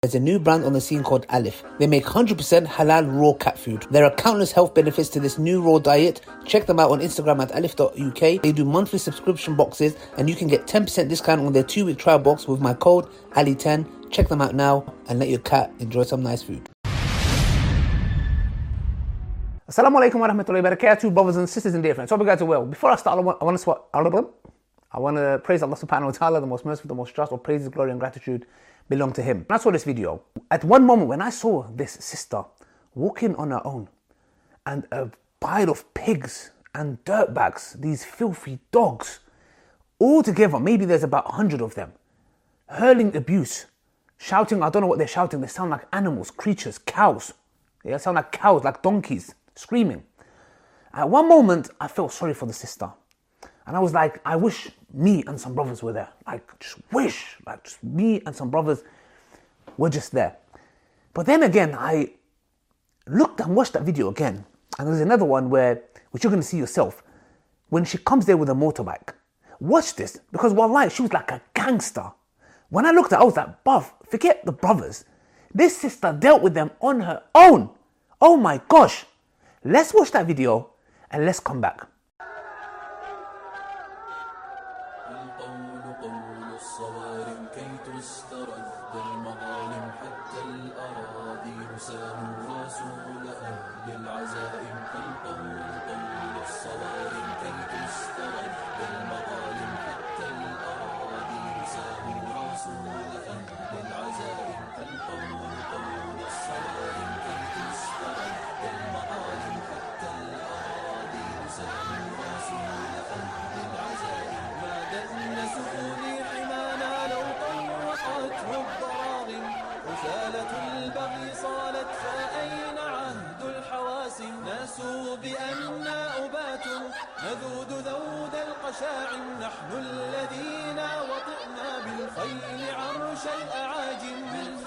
There's a new brand on the scene called Alif. They make 100% halal raw cat food. There are countless health benefits to this new raw diet. Check them out on Instagram at alif.uk. They do monthly subscription boxes and you can get 10% discount on their 2-week trial box with my code Ali10. Check them out now and let your cat enjoy some nice food. Assalamu alaikum wa rahmatullahi wa barakatuh, brothers and sisters and dear friends. Hope you guys are well. Before I start, I want to praise Allah subhanahu wa ta'ala, the most merciful, the most just. All praises, glory and gratitude belong to Him. When I saw this video, at one moment when I saw this sister walking on her own and a pile of pigs and dirtbags, these filthy dogs, all together, maybe there's about 100 of them, hurling abuse, shouting, I don't know what they're shouting, they sound like animals, creatures, cows. They sound like cows, like donkeys, screaming. At one moment, I felt sorry for the sister. And I was like, I wish me and some brothers were there. Just me and some brothers were just there. But then again, I looked and watched that video again. And there's another one which you're going to see yourself, when she comes there with a motorbike. Watch this, because wallahi, she was like a gangster. When I looked at her, I was like, bruv, forget the brothers. This sister dealt with them on her own. Oh my gosh. Let's watch that video and let's come back. ناسوا بأننا أبات نذود ذود القشاع نحن الذين وطئنا بالخيل عرش الأعاجم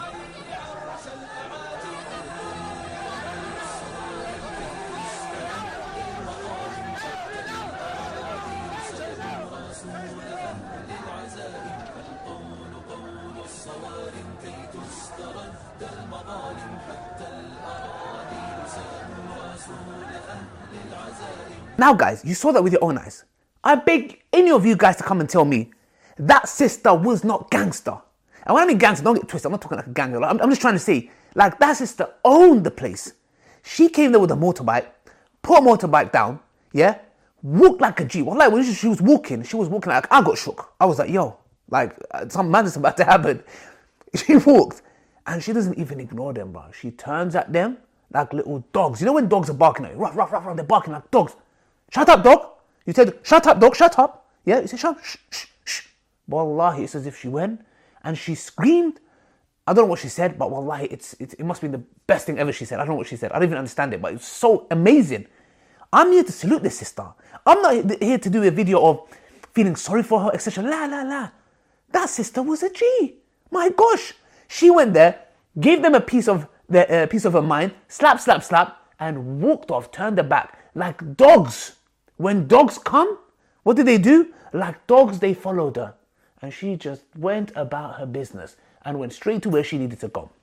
Now guys, you saw that with your own eyes. I beg any of you guys to come and tell me that sister was not gangster. And when I mean gangster, don't get twisted, I'm not talking like a gangster. I'm just trying to say, like, that sister owned the place. She came there with a motorbike, put a motorbike down, yeah, walked like a G. Well, like when she was walking like, I got shook. I was like, yo, like, some madness about to happen. She walked and she doesn't even ignore them, bro. She turns at them like little dogs. You know when dogs are barking at you, ruff, ruff, ruff, ruff, they're barking like dogs. Shut up, dog. You said, shut up, dog, shut up. Yeah, you said, shut up, shh, shh, shh. Wallahi, it's as if she went and she screamed. I don't know what she said, but wallahi, it must be the best thing ever she said. I don't know what she said. I don't even understand it, but it's so amazing. I'm here to salute this sister. I'm not here to do a video of feeling sorry for her, etc. La, la, la. That sister was a G. My gosh. She went there, gave them a piece of her mind, slap, slap, slap, and walked off, turned her back like dogs. When dogs come, what did they do? Like dogs, they followed her. And she just went about her business and went straight to where she needed to go.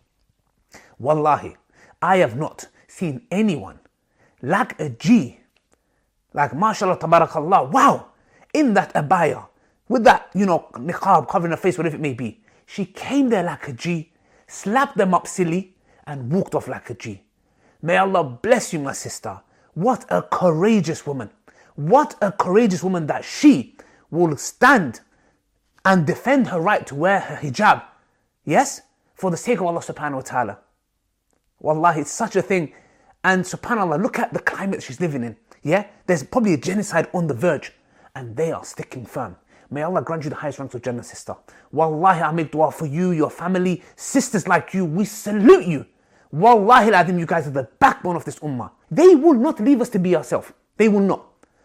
Wallahi, I have not seen anyone like a G, like mashallah, tabarakallah, wow, in that abaya, with that, niqab covering her face, whatever it may be. She came there like a G, slapped them up silly, and walked off like a G. May Allah bless you, my sister. What a courageous woman. What a courageous woman that she will stand and defend her right to wear her hijab. Yes? For the sake of Allah subhanahu wa ta'ala. Wallahi, it's such a thing. And subhanAllah, look at the climate she's living in. Yeah? There's probably a genocide on the verge. And they are sticking firm. May Allah grant you the highest ranks of Jannah, sister. Wallahi, I make dua for you, your family, sisters like you. We salute you. Wallahi, al-Azim, you guys are the backbone of this ummah. They will not leave us to be ourselves. They will not.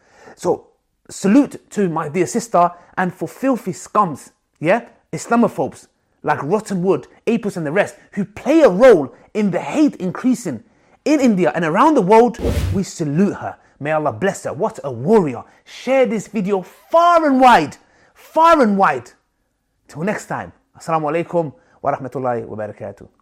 So, salute to my dear sister, and for filthy scums, yeah, Islamophobes like Rotten Wood, Apus and the rest, who play a role in the hate increasing in India and around the world, we salute her. May Allah bless her. What a warrior. Share this video far and wide. Far and wide. Till next time. Assalamu alaikum wa rahmatullahi wa barakatuh.